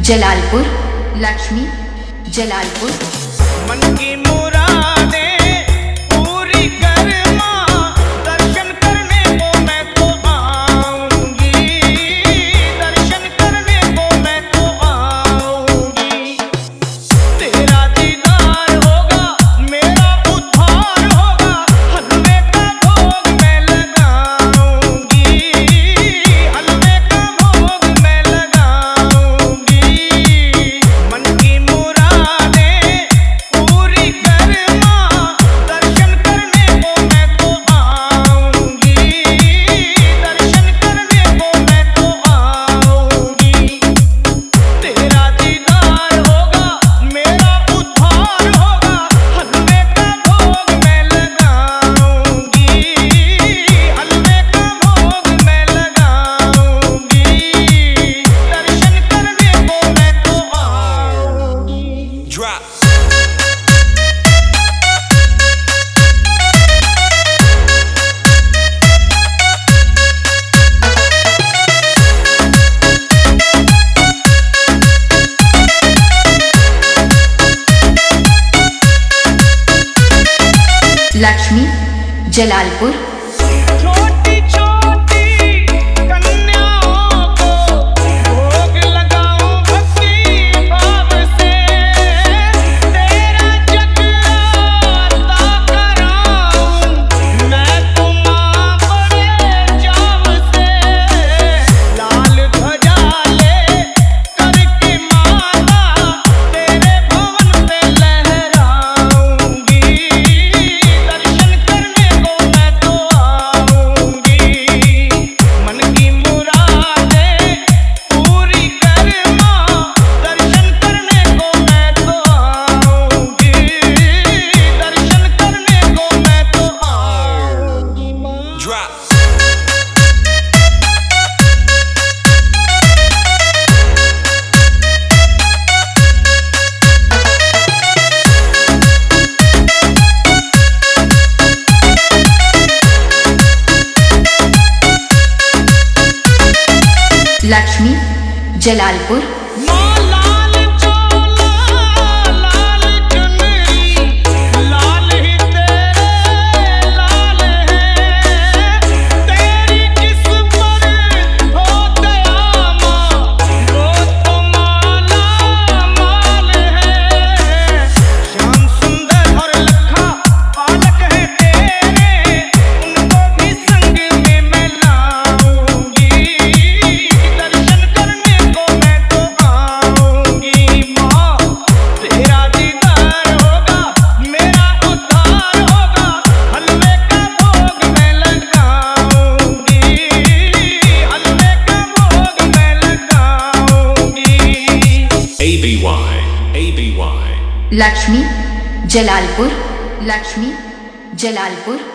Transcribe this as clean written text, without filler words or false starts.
जलालपुर, लक्ष्मी जलालपुर। मन की मुरादें पूरी कर माँ, दर्शन करने को मैं तो आऊंगी, दर्शन करने को मैं तो आऊंगी। तेरा दीदार होगा, मेरा उद्धार होगा, हलवे का भोग मैं लगाऊंगी, हलवे का भोग मैं लगाऊंगी। मन की मुरादें पूरी कर माँ, दर्शन करने को मैं तो आऊंगी, दर्शन करने को मैं तो आऊंगी। तेरा दीदार होगा, मेरा उद्धार होगा, हलवे का भोग मैं लगाऊंगी, हलवे का भोग मैं लगाऊंगी। दर्शन करने को मैं तो आऊंगी। Drop. लक्ष्मी जलालपुर। छोटी छोटी कन्याओं को भोग लगाऊं भक्ति भाव से, तेरा जगराता कराऊं मैं तो माँ बड़े चाव से। लाल ध्वजा ले करके माला, तेरे भवन पे लहराऊंगी, दर्शन करने को मैं तो आऊंगी। मन की मुरादें पूरी कर माँ, दर्शन करने को मैं तो आऊंगी, दर्शन करने को मैं तो आऊंगी माँ। Drop. लक्ष्मी जलालपुर। माँ लाल चोला लाल चुनरी, लाल ही तेरे लाल है, तेरी जिस पर हो दया माँ, वो तो माला माल है। श्याम सुंदर और लखा बालक है तेरे, उनको भी संग में मैं लाऊंगी, दर्शन करने को मैं तो आऊंगी माँ। तेरा दीदार होगा, मेरा उद्धार होगा, हलवे का भोग मैं लगाऊंगी, हलवे का भोग मैं लगाऊंगी। ABY. लक्ष्मी जलालपुर, लक्ष्मी जलालपुर।